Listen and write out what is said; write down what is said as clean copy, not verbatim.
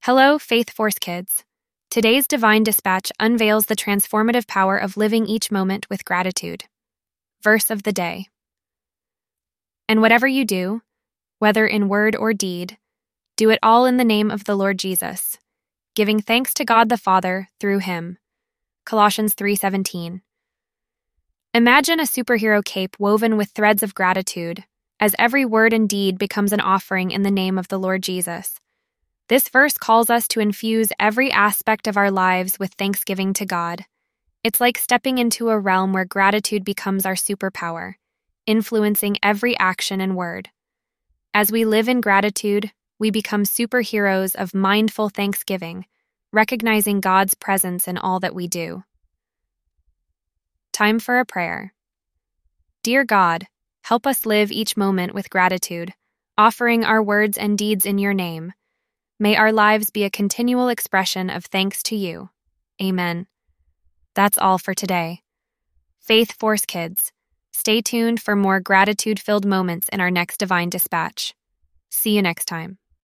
Hello, Faith Force kids. Today's Divine Dispatch unveils the transformative power of living each moment with gratitude. Verse of the day. And whatever you do, whether in word or deed, do it all in the name of the Lord Jesus, giving thanks to God the Father through him. Colossians 3:17. Imagine a superhero cape woven with threads of gratitude, as every word and deed becomes an offering in the name of the Lord Jesus. This verse calls us to infuse every aspect of our lives with thanksgiving to God. It's like stepping into a realm where gratitude becomes our superpower, influencing every action and word. As we live in gratitude, we become superheroes of mindful thanksgiving, recognizing God's presence in all that we do. Time for a prayer. Dear God, help us live each moment with gratitude, offering our words and deeds in your name. May our lives be a continual expression of thanks to you. Amen. That's all for today. Faith Force kids, stay tuned for more gratitude-filled moments in our next Divine Dispatch. See you next time.